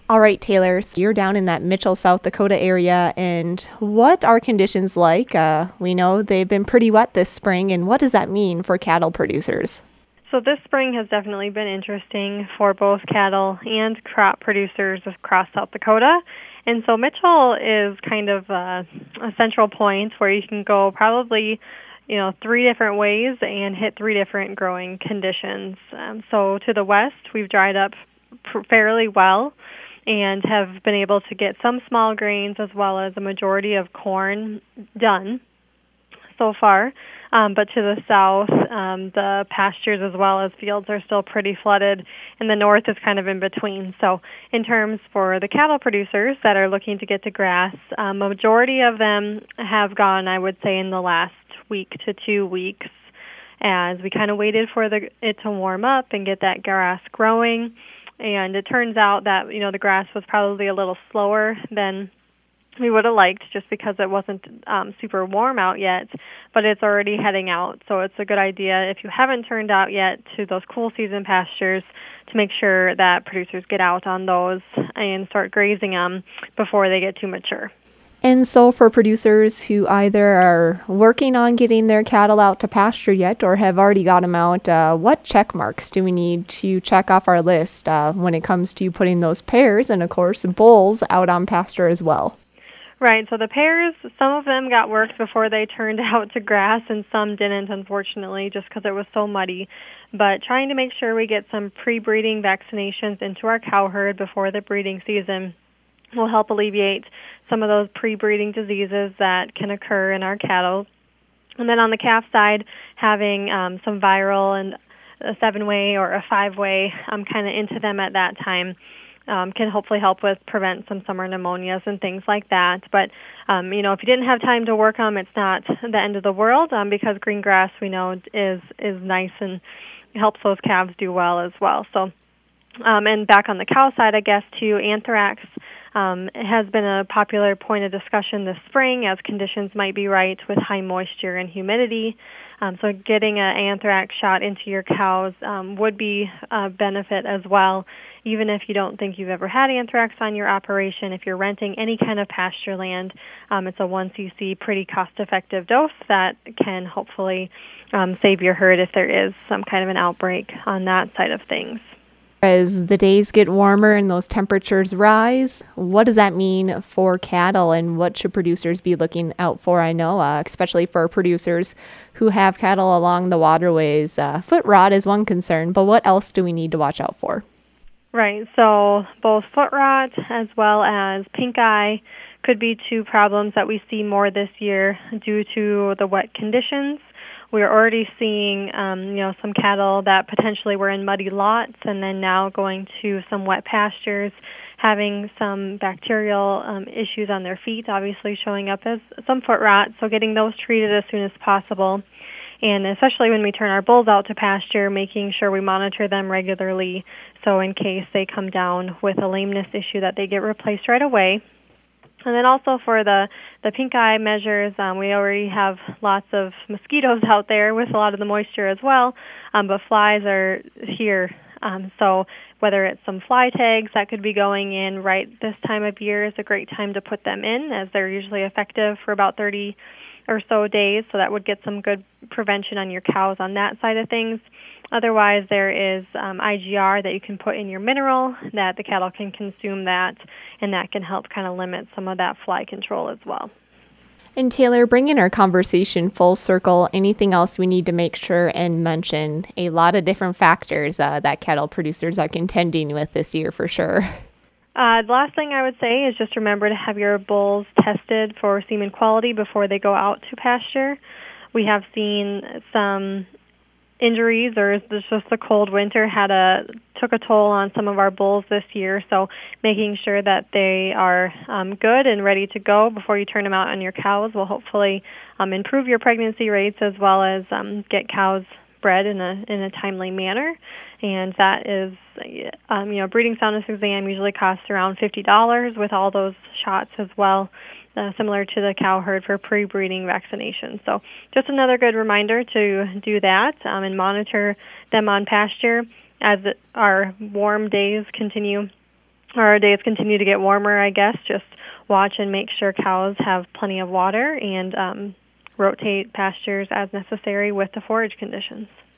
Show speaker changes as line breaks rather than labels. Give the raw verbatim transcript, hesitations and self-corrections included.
All right, Taylor, so you're down in that Mitchell, South Dakota area, and what are conditions like? Uh, we know they've been pretty wet this spring, and what does that mean for cattle producers?
So this spring has definitely been interesting for both cattle and crop producers across South Dakota. And so Mitchell is kind of uh, a central point where you can go probably, you know, three different ways and hit three different growing conditions. Um, so to the west, we've dried up fairly well and have been able to get some small grains as well as a majority of corn done so far. Um, but to the south, um, the pastures as well as fields are still pretty flooded, and the north is kind of in between. So in terms for the cattle producers that are looking to get to grass, um, a majority of them have gone, I would say, in the last week to two weeks as we kind of waited for the, it to warm up and get that grass growing. And it turns out that, you know, the grass was probably a little slower than we would have liked just because it wasn't um, super warm out yet, but it's already heading out. So it's a good idea if you haven't turned out yet to those cool season pastures to make sure that producers get out on those and start grazing them before they get too mature.
And so for producers who either are working on getting their cattle out to pasture yet or have already got them out, uh, what check marks do we need to check off our list uh, when it comes to putting those pairs and, of course, bulls out on pasture as well?
Right, so the pairs, some of them got worked before they turned out to grass, and some didn't, unfortunately, just because it was so muddy. But trying to make sure we get some pre-breeding vaccinations into our cow herd before the breeding season will help alleviate some of those pre-breeding diseases that can occur in our cattle. And then on the calf side, having um, some viral and a seven-way or a five-way um, kind of into them at that time um, can hopefully help with prevent some summer pneumonias and things like that. But, um, you know, if you didn't have time to work them, it's not the end of the world um, because green grass, we know, is, is nice and helps those calves do well as well. So, um, and back on the cow side, I guess, too, anthrax Um, it has been a popular point of discussion this spring as conditions might be right with high moisture and humidity. Um, so getting an anthrax shot into your cows um, would be a benefit as well, even if you don't think you've ever had anthrax on your operation. If you're renting any kind of pasture land, um, it's a one C C pretty cost-effective dose that can hopefully um, save your herd if there is some kind of an outbreak on that side of things.
As the days get warmer and those temperatures rise, what does that mean for cattle and what should producers be looking out for? I know, uh, especially for producers who have cattle along the waterways, uh, foot rot is one concern, but what else do we need to watch out for?
Right, so both foot rot as well as pink eye could be two problems that we see more this year due to the wet conditions. We're already seeing, um, you know, some cattle that potentially were in muddy lots and then now going to some wet pastures, having some bacterial um, issues on their feet, obviously showing up as some foot rot, so getting those treated as soon as possible. And especially when we turn our bulls out to pasture, making sure we monitor them regularly so in case they come down with a lameness issue that they get replaced right away. And then also for the, the pink eye measures, um, we already have lots of mosquitoes out there with a lot of the moisture as well, um, but flies are here. Um, so whether it's some fly tags that could be going in right this time of year is a great time to put them in, as they're usually effective for about thirty or so days, so that would get some good prevention on your cows on that side of things. Otherwise, there is um, I G R that you can put in your mineral that the cattle can consume that, and that can help kind of limit some of that fly control as well.
And Taylor, bringing our conversation full circle, anything else we need to make sure and mention? A lot of different factors uh, that cattle producers are contending with this year for sure.
Uh, the last thing I would say is just remember to have your bulls tested for semen quality before they go out to pasture. We have seen some injuries, or is this just the cold winter had a took a toll on some of our bulls this year. So making sure that they are um, good and ready to go before you turn them out on your cows will hopefully um, improve your pregnancy rates as well as um, get cows bred in a in a timely manner. And that is, um, you know, breeding soundness exam usually costs around fifty dollars with all those shots as well. Uh, similar to the cow herd for pre-breeding vaccination. So just another good reminder to do that um, and monitor them on pasture as our warm days continue our days continue to get warmer, I guess, just watch and make sure cows have plenty of water and um, rotate pastures as necessary with the forage conditions.